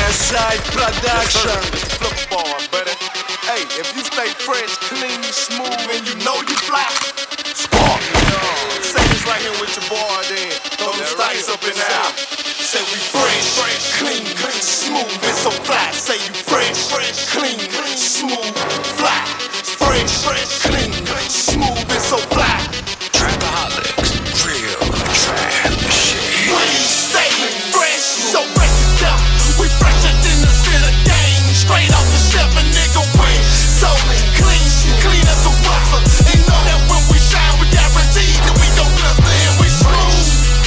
Westside Production. Football, buddy. Hey, if you stay fresh, clean, smooth, and you know you fly, spark. Say this right here with your boy, then throw them stacks up in the air. Say we fresh, clean, smooth, and so fly. Say you fresh, clean, smooth, fly. Fresh, clean, smooth, and so fly. Trapaholics, real trap shit. When you stay fresh, so break it down. We fresher than the center gang. Straight off the shelf, a nigga win. So clean as a buffer. And know that when we shine, we guarantee that we gon' glitter and we smooth.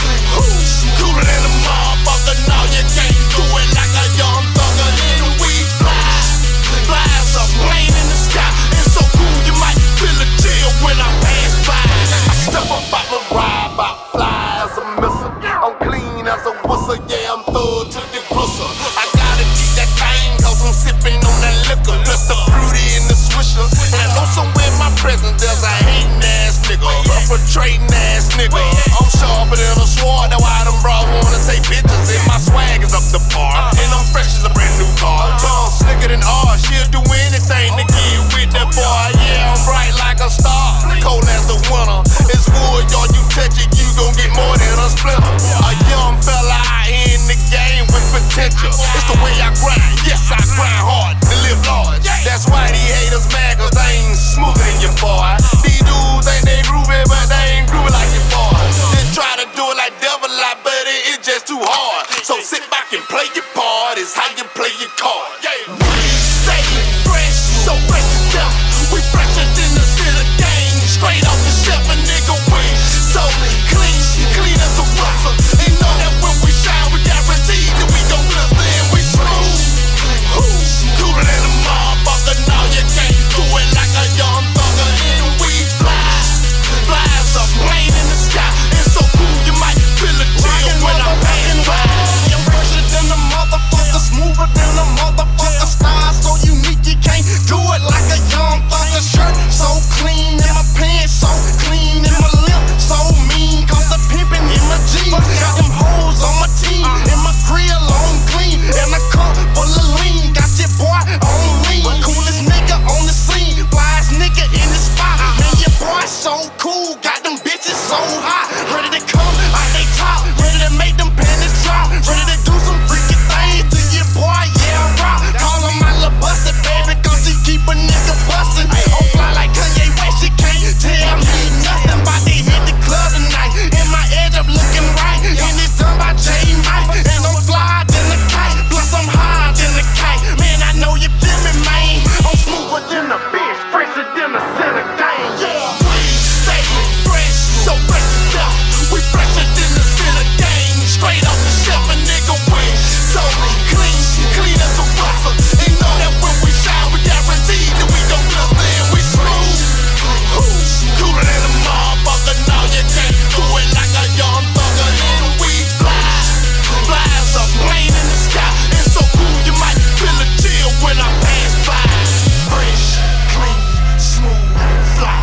Cooler than a motherfucker, no, you can't do it like a young thugger. And we fly. Fly as a plane in the sky. And so cool, you might feel a chill when I pass by. I step up out the ride, I fly as a missile. I'm clean as a whistle, yeah, I'm thug to the gristle. I gotta keep that thing, cause I'm sipping on that liquor. Plus the fruity and the swisher. And I know somewhere in my presence there's a hating ass nigga, a frustrating ass nigga. I'm sharper than a sword, that's why them bras wanna take pictures. And my swag is up the bar, and I'm fresh as a brand new car. Tongue slicker than ours, she'll do anything to get with that boy. Yeah, I'm bright like a star, cold as the winter. It's wood, y'all, you touch it, you gon' get more than a splinter. A young fella out here in the game with potential. It's the way I grind, yes, I grind hard to live large. That's why these haters mad, cause they ain't smoother than your boy. These dudes think they groovy, but they ain't groovy like your boy. Just try to do it like devil, like, but it's just too hard. So sit back and play your part, it's how you play your card. Stay fresh, so fresh it down. We fresher than the center gang. Straight off the shelf, a nigga win. So clean as a buffer. And know that when we shine, we guarantee that we gon' glitter and we smooth. Cooler than a motherfucker, no, you can't do it like a young thugger. And we fly. Fly as a plane in the sky. And so cool, you might feel a chill when I'm passing by. You're fresher than a motherfucker, smoother than a motherfucker. Style so unique, you can't do it like a young thugger. Shirt so clean, and my pants so clean, and my lip so mean, cause the pimpin' in my jeans. Got them hoes on my team, and my grill on clean, and a cup full of lean. Got your boy on lean, coolest nigga on the scene, flyest nigga in the spot. Man, your boy so cool, got them bitches so hot, ready to come out they top, ready to make them panties drop, ready to do some freaky things to your boy, yeah, rock. Call him my little busted baby, cause he keep a nigga bustin'. On fly like Kanye West, she can't tell me nothing. About to hit the club tonight, and my edge up looking right, and it's done by J. Mike. And I'm fly than a kite, plus I'm high than a kite. Man, I know you feel me, man. I'm smoother than a bitch, fresher than a center gang. Yeah, stay fresh, so fresh it up. We fresher than the center gang. Straight off the shelf, a nigga win. So clean as a buffer. And know that when we shine, we guarantee that we gon' glitter and we smooth. Cooler than a motherfucker, no, you can't do it like a young thugger. And we fly. Fly as a plane in the sky. And so cool, you might feel a chill when I pass by. Fresh, clean, smooth, fly.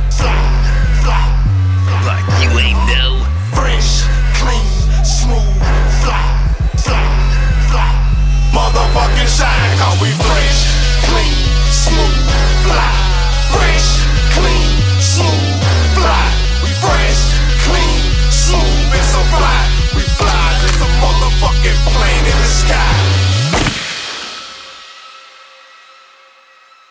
Like you ain't know. Fresh, clean, smooth, fly. Motherfucking shine, cause we fly.